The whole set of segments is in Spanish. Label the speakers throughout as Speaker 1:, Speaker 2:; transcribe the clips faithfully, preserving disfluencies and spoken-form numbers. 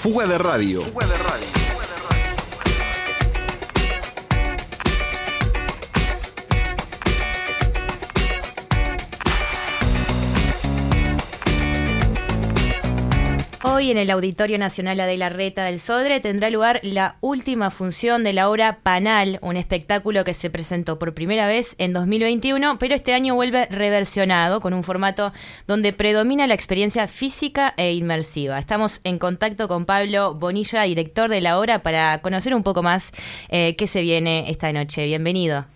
Speaker 1: Fuga de Radio. Fuga de Radio.
Speaker 2: Hoy en el Auditorio Nacional Adela Reta del Sodre tendrá lugar la última función de la obra Panal, un espectáculo que se presentó por primera vez en dos mil veintiuno, pero este año vuelve reversionado con un formato donde predomina la experiencia física e inmersiva. Estamos en contacto con Pablo Bonilla, director de la obra, para conocer un poco más eh, qué se viene esta noche. Bienvenido.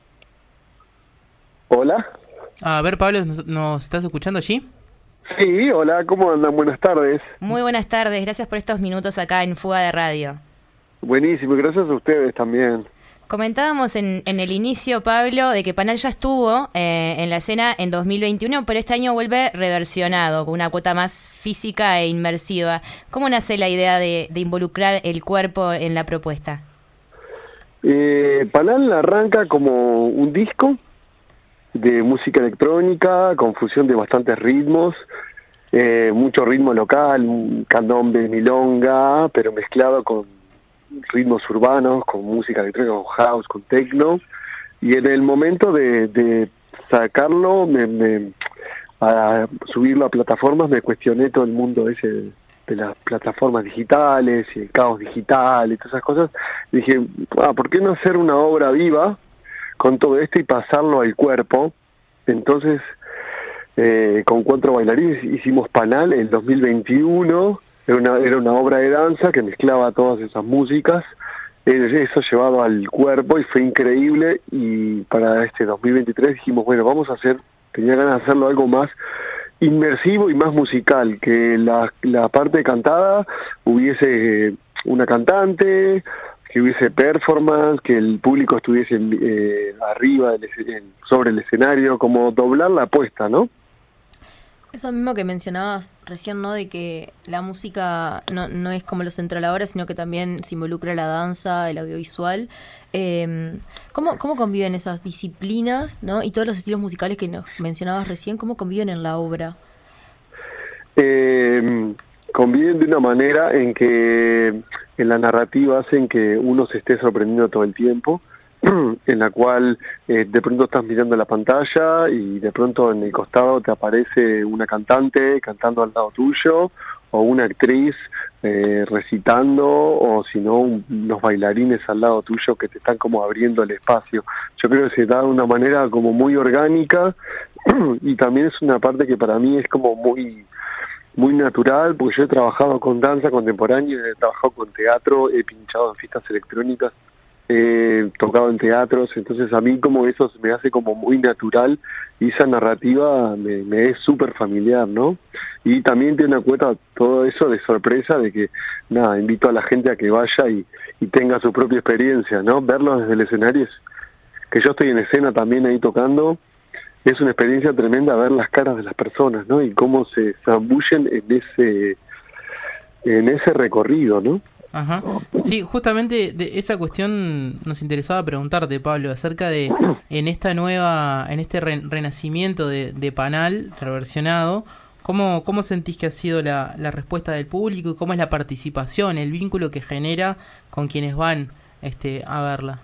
Speaker 3: Hola.
Speaker 4: A ver, Pablo, ¿nos, nos estás escuchando allí?
Speaker 3: Sí, hola, ¿cómo andan? Buenas tardes.
Speaker 2: Muy buenas tardes, gracias por estos minutos acá en Fuga de Radio.
Speaker 3: Buenísimo, gracias a ustedes también.
Speaker 2: Comentábamos en, en el inicio, Pablo, de que Panal ya estuvo eh, en la escena en dos mil veintiuno, pero este año vuelve reversionado, con una cuota más física e inmersiva. ¿Cómo nace la idea de, de involucrar el cuerpo en la propuesta?
Speaker 3: Eh, Panal arranca como un disco de música electrónica, con fusión de bastantes ritmos, eh, mucho ritmo local, candombe, milonga, pero mezclado con ritmos urbanos, con música electrónica, con house, con techno, y en el momento de, de sacarlo, me, me, a subirlo a plataformas, me cuestioné todo el mundo ese de las plataformas digitales y el caos digital y todas esas cosas. Y dije, ah, ¿por qué no hacer una obra viva con todo esto y pasarlo al cuerpo? Entonces, eh, con cuatro bailarines hicimos Panal en dos mil veintiuno, era una, era una obra de danza que mezclaba todas esas músicas, eh, eso llevado al cuerpo, y fue increíble. Y para este dos mil veintitrés dijimos, bueno, vamos a hacer, tenía ganas de hacerlo algo más inmersivo y más musical, que la, la parte cantada hubiese una cantante, que hubiese performance, que el público estuviese eh, arriba, del, sobre el escenario, como doblar la apuesta, ¿no?
Speaker 5: Eso mismo que mencionabas recién, ¿no? De que la música no, no es como lo central ahora, sino que también se involucra la danza, el audiovisual. Eh, ¿cómo, ¿Cómo conviven esas disciplinas, ¿no? Y todos los estilos musicales que nos mencionabas recién, ¿cómo conviven en la obra?
Speaker 3: Eh... conviven de una manera en que en la narrativa hacen que uno se esté sorprendiendo todo el tiempo, en la cual eh, de pronto estás mirando la pantalla y de pronto en el costado te aparece una cantante cantando al lado tuyo, o una actriz eh, recitando, o si no un, unos bailarines al lado tuyo que te están como abriendo el espacio. Yo creo que se da de una manera como muy orgánica y también es una parte que para mí es como muy muy natural, porque yo he trabajado con danza contemporánea, he trabajado con teatro, he pinchado en fiestas electrónicas, he tocado en teatros, entonces a mí como eso me hace como muy natural, y esa narrativa me, me es súper familiar, ¿no? Y también tiene una cuota todo eso de sorpresa, de que, nada, invito a la gente a que vaya y, y tenga su propia experiencia, ¿no? Verlo desde el escenario, es, que yo estoy en escena también ahí tocando, es una experiencia tremenda ver las caras de las personas, ¿no? Y cómo se zambullen en ese en ese recorrido, ¿no?
Speaker 4: Ajá. Sí, justamente de esa cuestión nos interesaba preguntarte, Pablo, acerca de en esta nueva, en este re- renacimiento de, de Panal reversionado, ¿cómo, cómo sentís que ha sido la, la respuesta del público y cómo es la participación, el vínculo que genera con quienes van este a verla?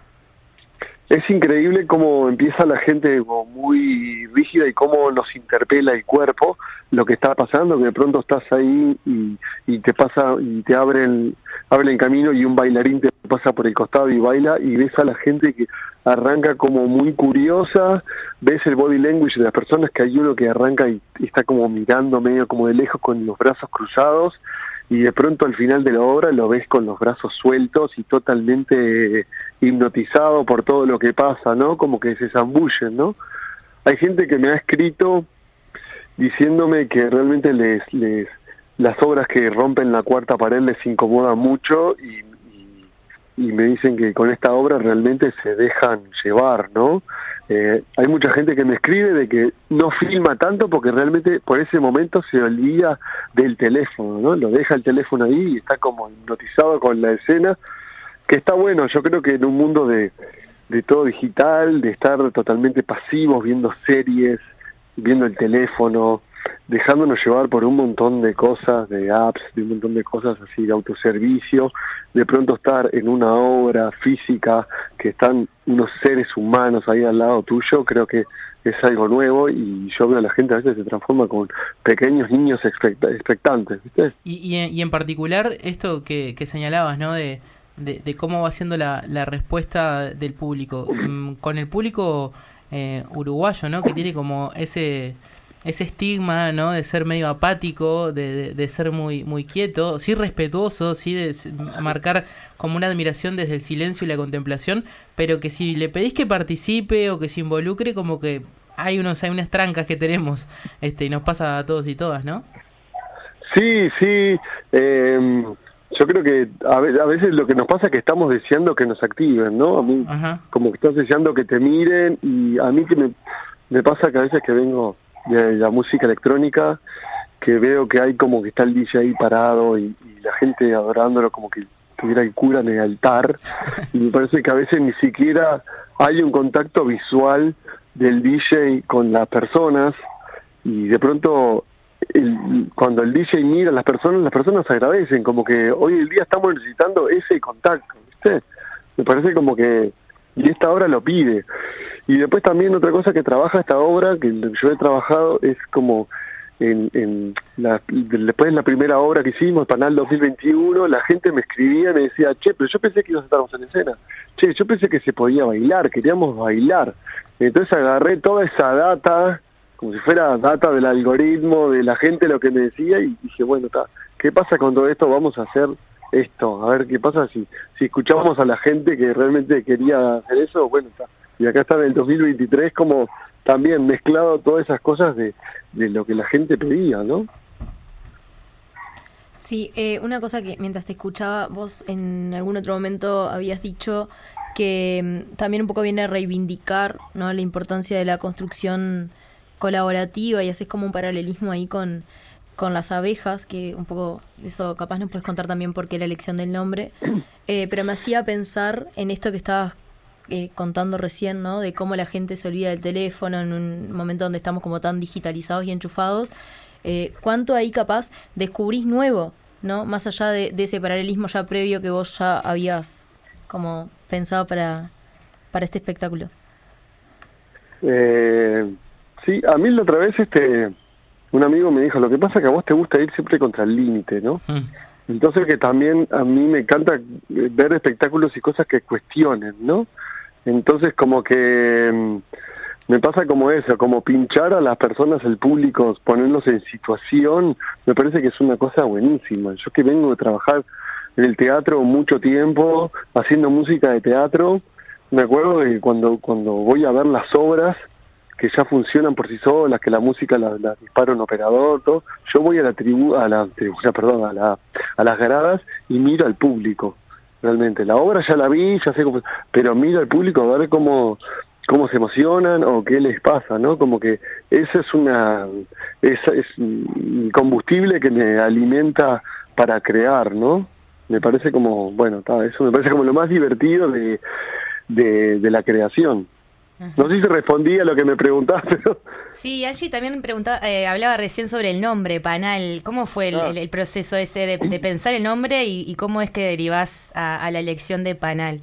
Speaker 3: Es increíble cómo empieza la gente como muy rígida y cómo nos interpela el cuerpo, lo que está pasando, que de pronto estás ahí y, y te pasa y te abren abre el camino y un bailarín te pasa por el costado y baila, y ves a la gente que arranca como muy curiosa, ves el body language de las personas, que hay uno que arranca y, y está como mirando medio como de lejos con los brazos cruzados, y de pronto al final de la obra lo ves con los brazos sueltos y totalmente hipnotizado por todo lo que pasa, ¿no? Como que se zambullen, ¿no? Hay gente que me ha escrito diciéndome que realmente les, les las obras que rompen la cuarta pared les incomodan mucho, y, y, y me dicen que con esta obra realmente se dejan llevar, ¿no? Eh, hay mucha gente que me escribe de que no filma tanto porque realmente por ese momento se olvida del teléfono, ¿no? Lo deja el teléfono ahí y está como hipnotizado con la escena, que está bueno. Yo creo que en un mundo de, de todo digital, de estar totalmente pasivos, viendo series, viendo el teléfono, dejándonos llevar por un montón de cosas, de apps, de un montón de cosas así de autoservicio, de pronto estar en una obra física que están unos seres humanos ahí al lado tuyo, creo que es algo nuevo, y yo veo a la gente a veces se transforma con pequeños niños expect- expectantes, ¿viste?
Speaker 4: Y, y, en, y en particular esto que, que señalabas, ¿no? De, de, de cómo va siendo la, la respuesta del público. Mm, con el público eh, uruguayo, ¿no? Que tiene como ese... ese estigma, ¿no? De ser medio apático, de, de, de ser muy muy quieto, sí respetuoso, sí de marcar como una admiración desde el silencio y la contemplación, pero que si le pedís que participe o que se involucre, como que hay unos hay unas trancas que tenemos, este, y nos pasa a todos y todas, ¿no?
Speaker 3: Sí, sí, eh, yo creo que a, ve- a veces lo que nos pasa es que estamos deseando que nos activen, ¿no? A mí,
Speaker 4: Ajá.
Speaker 3: como que estás deseando que te miren, y a mí que me, me pasa que a veces que vengo de la música electrónica, que veo que hay como que está el D J ahí parado y, y la gente adorándolo como que tuviera el cura en el altar, y me parece que a veces ni siquiera hay un contacto visual del D J con las personas, y de pronto el, cuando el D J mira a las personas, las personas agradecen, como que hoy el día estamos necesitando ese contacto, ¿viste? Me parece como que, y esta obra lo pide. Y después también otra cosa que trabaja esta obra, que yo he trabajado, es como en, en la, después de la primera obra que hicimos, Panal dos mil veintiuno, la gente me escribía y me decía, che, pero yo pensé que ibas a estar en escena, che, yo pensé que se podía bailar, queríamos bailar. Entonces agarré toda esa data, como si fuera data del algoritmo, de la gente, lo que me decía, y dije, bueno, ta, ¿qué pasa con todo esto? Vamos a hacer esto, a ver qué pasa si, si escuchamos a la gente que realmente quería hacer eso, bueno, ta. Y acá está en el dos mil veintitrés como también mezclado todas esas cosas de, de lo que la gente pedía, ¿no?
Speaker 5: Sí, eh, una cosa que mientras te escuchaba, vos en algún otro momento habías dicho que mm, también un poco viene a reivindicar, ¿no?, la importancia de la construcción colaborativa, y haces como un paralelismo ahí con, con las abejas, que un poco eso capaz nos puedes contar también por qué la elección del nombre, eh, pero me hacía pensar en esto que estabas Eh, contando recién, ¿no?, de cómo la gente se olvida del teléfono en un momento donde estamos como tan digitalizados y enchufados. Eh, ¿Cuánto ahí capaz descubrís nuevo, ¿no?, más allá de, de ese paralelismo ya previo que vos ya habías como pensado para, para este espectáculo?
Speaker 3: Eh, sí, a mí la otra vez este un amigo me dijo, lo que pasa es que a vos te gusta ir siempre contra el límite, ¿no? Mm. Entonces que también a mí me encanta ver espectáculos y cosas que cuestionen, ¿no? Entonces como que mmm, me pasa como eso, como pinchar a las personas, el público, ponerlos en situación, me parece que es una cosa buenísima. Yo que vengo de trabajar en el teatro mucho tiempo, haciendo música de teatro, me acuerdo de cuando, cuando voy a ver las obras, que ya funcionan por sí solas, que la música la, la dispara un operador, todo, yo voy a la tribu, a la tribuna, perdón, a la, a las gradas y miro al público. Realmente, la obra ya la vi, ya sé cómo, pero miro al público a ver cómo, cómo se emocionan o qué les pasa, ¿no? Como que esa es una, esa es un combustible que me alimenta para crear, ¿no? Me parece como, bueno, ta, eso me parece como lo más divertido de, de, de la creación. No sé si respondí a lo que me preguntaste, pero...
Speaker 2: Sí, Angie también preguntaba, eh, hablaba recién sobre el nombre, Panal. ¿Cómo fue el,
Speaker 3: Ah.
Speaker 2: el, el proceso ese de, de pensar el nombre y, y cómo es que derivás a, a la elección de Panal?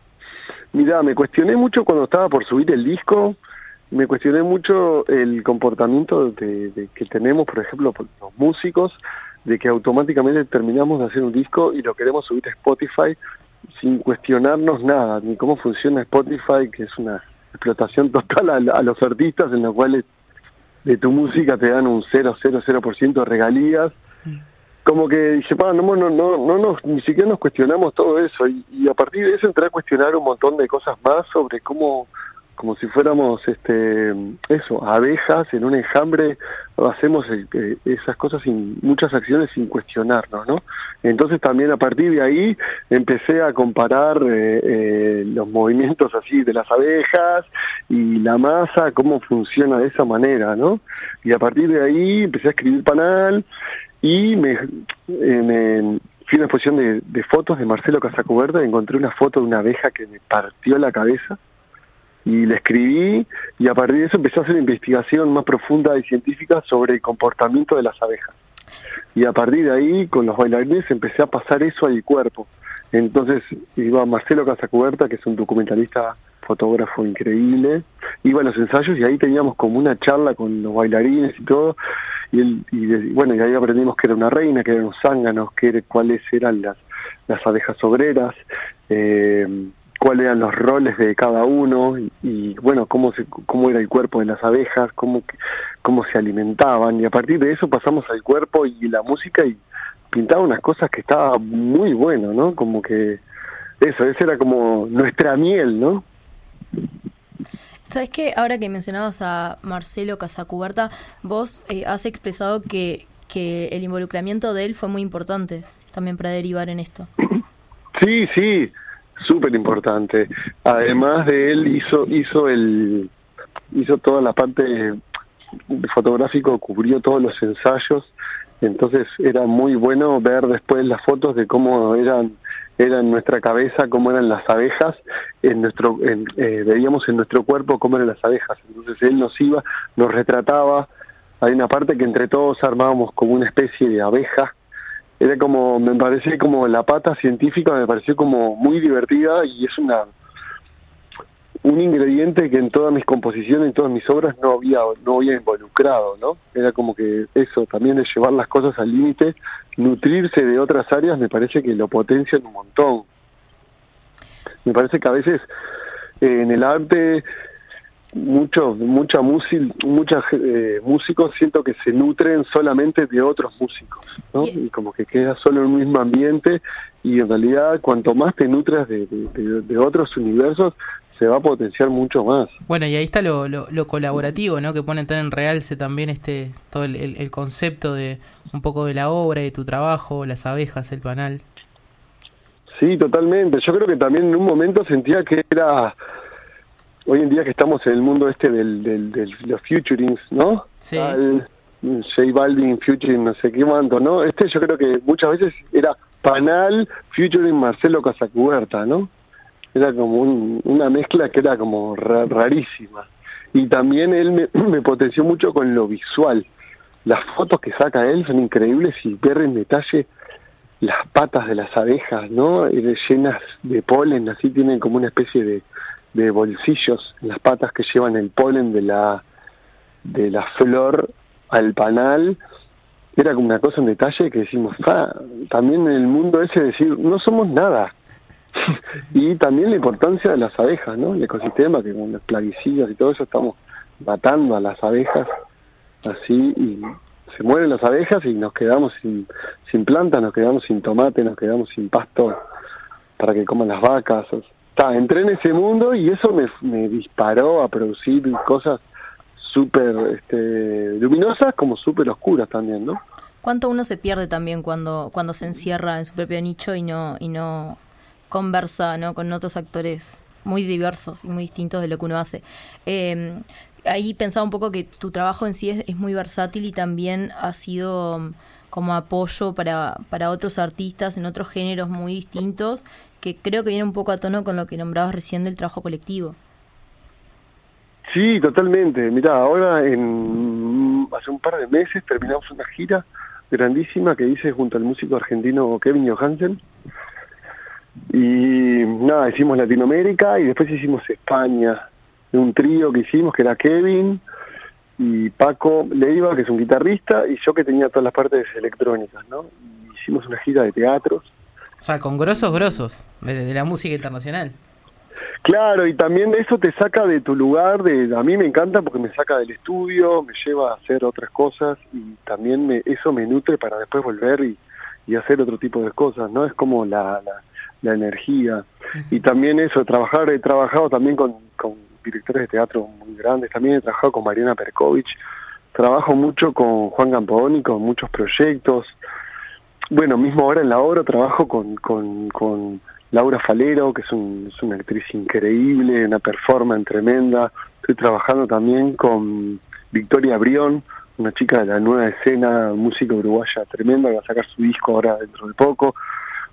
Speaker 3: Mirá, me cuestioné mucho cuando estaba por subir el disco, me cuestioné mucho el comportamiento de, de que tenemos, por ejemplo, por los músicos, de que automáticamente terminamos de hacer un disco y lo queremos subir a Spotify sin cuestionarnos nada, ni cómo funciona Spotify, que es una explotación total a, a los artistas, en los cuales de tu música te dan un cero coma cero cero por ciento de regalías. Como que dije, pa, no, no, no, no, no, ni siquiera nos cuestionamos todo eso, y, y a partir de eso entré a cuestionar un montón de cosas más sobre cómo, como si fuéramos este eso, abejas en un enjambre, hacemos eh, esas cosas, sin muchas acciones sin cuestionarnos, ¿no? Entonces también a partir de ahí empecé a comparar eh, eh, los movimientos así de las abejas y la masa, cómo funciona de esa manera, ¿no? Y a partir de ahí empecé a escribir Panal y me, eh, me fui a una exposición de, de fotos de Marcelo Casacuberta y encontré una foto de una abeja que me partió la cabeza. y le escribí, y a partir de eso empecé a hacer una investigación más profunda y científica sobre el comportamiento de las abejas. Y a partir de ahí, con los bailarines, empecé a pasar eso al cuerpo. Entonces iba Marcelo Casacuberta, que es un documentalista, fotógrafo increíble, iba a los ensayos y ahí teníamos como una charla con los bailarines y todo, y, él, y de, bueno, y ahí aprendimos que era una reina, que eran los zánganos, que era, cuáles eran las, las abejas obreras, eh, cuáles eran los roles de cada uno, y, y bueno, cómo se, cómo era el cuerpo de las abejas, cómo, cómo se alimentaban, y a partir de eso pasamos al cuerpo y la música, y pintaba unas cosas que estaba muy bueno, ¿no? Como que eso, esa era como nuestra miel, ¿no?
Speaker 5: ¿Sabes qué? Ahora que mencionabas a Marcelo Casacuberta, vos eh, has expresado que, que el involucramiento de él fue muy importante también para derivar en esto.
Speaker 3: Sí, sí, súper importante. Además de él hizo hizo el hizo toda la parte fotográfico, cubrió todos los ensayos. Entonces era muy bueno ver después las fotos de cómo eran era en nuestra cabeza, cómo eran las abejas, en nuestro en, eh, veíamos en nuestro cuerpo cómo eran las abejas. Entonces él nos iba, nos retrataba. Hay una parte que entre todos armábamos como una especie de abeja. Era como, me parecía como la pata científica, me pareció como muy divertida, y es una un ingrediente que en todas mis composiciones, en todas mis obras no había no había involucrado, ¿no? Era como que eso, también de llevar las cosas al límite, nutrirse de otras áreas, me parece que lo potencian un montón. Me parece que a veces eh, en el arte muchos mucha música muchos eh, músicos siento que se nutren solamente de otros músicos, ¿no? Y, y como que queda solo en un mismo ambiente, y en realidad cuanto más te nutres de, de, de, de otros universos, se va a potenciar mucho más.
Speaker 4: Bueno, y ahí está lo, lo, lo colaborativo, ¿no? Que pone tan en realce también este todo el, el, el concepto de un poco de la obra, de tu trabajo, las abejas, el panal.
Speaker 3: Sí, totalmente. Yo creo que también en un momento sentía que era, hoy en día que estamos en el mundo este del, del, del los futurings, ¿no?
Speaker 4: Sí.
Speaker 3: Al, J Balvin, featuring no sé qué manto, ¿no? Este yo creo que muchas veces era Panal, featuring Marcelo Casacuberta, ¿no? Era como un, una mezcla que era como ra, rarísima. Y también él me, me potenció mucho con lo visual. Las fotos que saca él son increíbles, y ver en detalle las patas de las abejas, ¿no? Llenas de polen, así tienen como una especie de, de bolsillos en las patas que llevan el polen de la de la flor al panal. Era como una cosa en detalle que decimos, ah, también en el mundo ese decir, no somos nada. Y también la importancia de las abejas, ¿no? El ecosistema, que con los plaguicidas y todo eso estamos matando a las abejas así, y se mueren las abejas y nos quedamos sin, sin plantas, nos quedamos sin tomate, nos quedamos sin pasto para que coman las vacas. Ta, entré en ese mundo y eso me, me disparó a producir cosas súper este, luminosas como súper oscuras también, ¿no?
Speaker 5: ¿Cuánto uno se pierde también cuando cuando se encierra en su propio nicho y no y no conversa, ¿no?, con otros actores muy diversos y muy distintos de lo que uno hace? Eh, ahí pensaba un poco que tu trabajo en sí es, es muy versátil, y también ha sido um, como apoyo para, para otros artistas en otros géneros muy distintos, que creo que viene un poco a tono con lo que nombrabas recién del trabajo colectivo.
Speaker 3: Sí, totalmente. Mirá, ahora en hace un par de meses terminamos una gira grandísima que hice junto al músico argentino Kevin Johansen. Y nada, hicimos Latinoamérica y después hicimos España. Un trío que hicimos que era Kevin y Paco Leiva, que es un guitarrista, y yo que tenía todas las partes electrónicas, ¿no? Y hicimos una gira de teatros.
Speaker 4: O sea, con grosos grosos de, de la música internacional.
Speaker 3: Claro, y también eso te saca de tu lugar, de a mí me encanta porque me saca del estudio, me lleva a hacer otras cosas, y también me, eso me nutre para después volver y, y hacer otro tipo de cosas, ¿no? Es como la, la, la energía. Uh-huh. Y también eso, trabajar, he trabajado también con, con directores de teatro muy grandes, también he trabajado con Mariana Perkovich, trabajo mucho con Juan Campodoni, con muchos proyectos. Bueno, mismo ahora en la obra trabajo con... con, con Laura Falero, que es, un, es una actriz increíble, una performance tremenda. Estoy trabajando también con Victoria Brión, una chica de la nueva escena, música uruguaya tremenda, que va a sacar su disco ahora dentro de poco.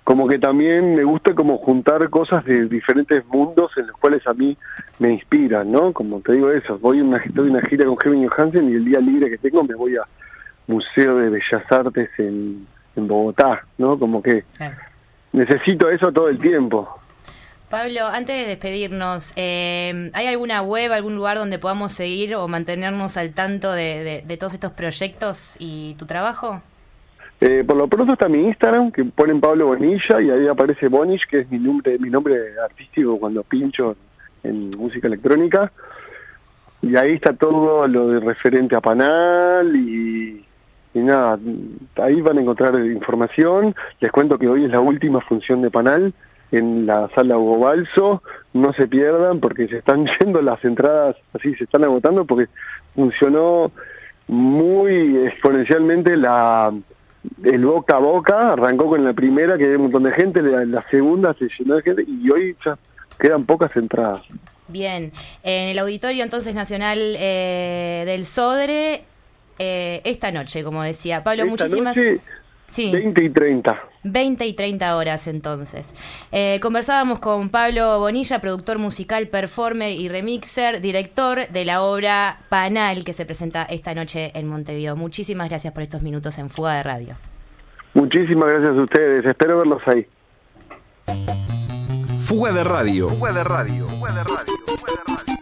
Speaker 3: como que también me gusta como juntar cosas de diferentes mundos en los cuales a mí me inspiran, ¿no? Como te digo eso, voy a una, estoy en una gira con Kevin Johansen y el día libre que tengo me voy a Museo de Bellas Artes en, en Bogotá, ¿no? Como que claro. necesito eso todo el tiempo.
Speaker 2: Pablo, antes de despedirnos, eh, ¿hay alguna web, algún lugar donde podamos seguir o mantenernos al tanto de, de, de todos estos proyectos y tu trabajo?
Speaker 3: Eh, por lo pronto está mi Instagram, que ponen Pablo Bonilla, y ahí aparece Bonish, que es mi nombre, mi nombre artístico cuando pincho en música electrónica. Y ahí está todo lo de referente a Panal y, y nada, ahí van a encontrar información. Les cuento que hoy es la última función de Panal en la sala Hugo Balso. No se pierdan porque se están yendo las entradas, así se están agotando porque funcionó muy exponencialmente la... el boca a boca, arrancó con la primera que había un montón de gente, la, la segunda se llenó de gente y hoy ya quedan pocas entradas.
Speaker 2: Bien, en el Auditorio entonces Nacional eh, del Sodre, eh, esta noche, como decía Pablo,
Speaker 3: esta
Speaker 2: muchísimas...
Speaker 3: Noche,
Speaker 2: sí.
Speaker 3: veinte y treinta.
Speaker 2: veinte y treinta horas entonces. Eh, conversábamos con Pablo Bonilla, productor musical, performer y remixer, director de la obra Panal que se presenta esta noche en Montevideo. Muchísimas gracias por estos minutos en Fuga de Radio.
Speaker 3: Muchísimas gracias a ustedes, espero verlos ahí.
Speaker 1: Fuga de Radio. Fuga de Radio. Fuga de Radio. Fuga de Radio.